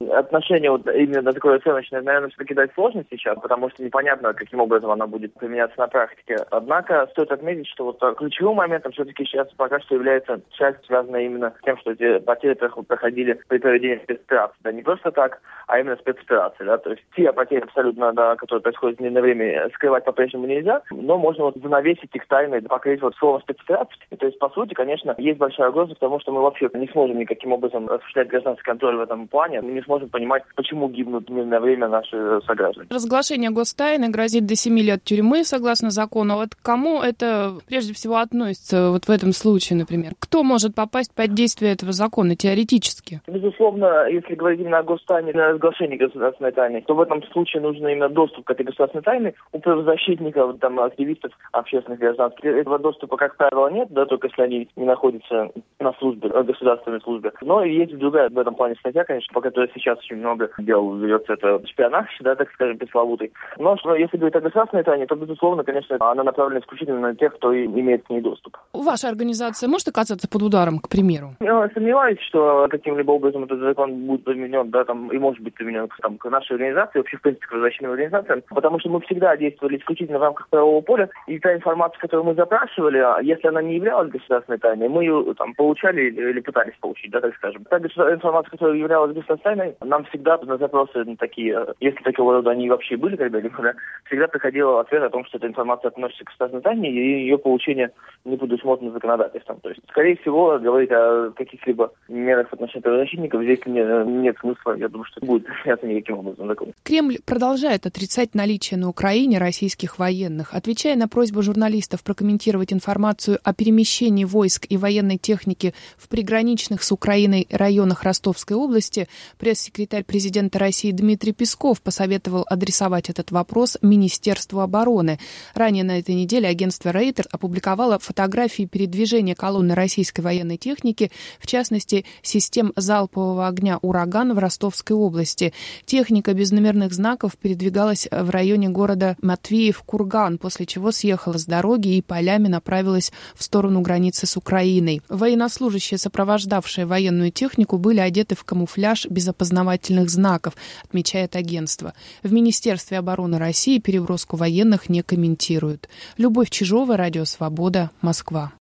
отношение вот именно такое оценочное, наверное, все-таки дать сложно сейчас, потому что непонятно, каким образом она будет применяться на практике. Однако стоит отметить, что вот ключевым моментом все-таки сейчас пока что является часть, связанная именно с тем, что эти потери проходили при проведении спецоперации. Да, не просто так, а именно спецоперации. Да, то есть те потери абсолютно, да, которые происходят в мирное время, скрывать по-прежнему нельзя, но можно вот занавесить их тайной, покрыть вот словом спецоперации. И, то есть, по сути, конечно, есть большая угроза к тому, что мы вообще не сможем никаким образом осуществлять гражданский контроль в этом плане, мы не сможем понимать, почему гибнут в мирное время наши сограждане. Разглашение гостайны грозит до 7 лет тюрьмы, согласно закону. Вот к кому это прежде всего относится вот в этом случае, например? Кто может попасть под действие этого закона теоретически? Безусловно, если говорить именно о гостайне, о разглашении государственной тайны, то в этом случае нужен именно доступ к этой государственной тайне. У правозащитников, там, активистов, общественных гражданских, этого доступа, как правило, нет, да, только если они не находятся на службе, государственной службе. Но есть другая в этом плане статья, конечно, по которой сейчас очень много дел ведется, это шпионаж, да, так скажем, пресловутый. Но если говорить о государственной тайне, то, безусловно, конечно, она направлена исключительно на тех, кто имеет к ней доступ. Ваша организация может оказаться под ударом, к примеру? Я сомневаюсь, что каким-либо образом этот закон будет применен, да, там, и может быть применен к нашей организации, вообще, в принципе, к правозащитным организациям, потому что мы всегда действовали исключительно в рамках правового поля, и та информация, которую мы запрашивали, если она не являлась государственной тайной, мы ее там получали или пытались получить, да, так скажем. Та информация, которая являлась государственной тайной, нам всегда на запросы такие, если такого рода они вообще были когда-либо, да, всегда приходил ответ о том, что эта информация относится к государственной тайне, и ее получение не предусмотрено законодательством. То есть, скорее всего, говорить о каких-либо мерах в отношении правозащитников здесь нет смысла, я думаю, что будет применяться никаким образом закон. Кремль продолжает отрицать наличие на Украине российских военных. Отвечая на просьбу журналистов прокомментировать информацию о перемещении войск и военной техники в приграничных с Украиной районах Ростовской области, пресс-секретарь президента России Дмитрий Песков посоветовал адресовать этот вопрос Министерству обороны. Ранее на этой неделе агентство Рейтер опубликовало фотографии передвижения колонны российской военной техники, в частности, систем залпового огня «Ураган» в Ростовской области. Техника без номерных знаков передвигалась в районе города Матвеев-Курган, после чего съехала с дороги и полями направилась в сторону границы с Украиной. Военнослужащие, сопровождавшие военную технику, были одеты в камуфляж без опознавательных знаков, отмечает агентство. В Министерстве обороны России переброску военных не комментируют. Любовь Чижова, Радио Свобода, Москва.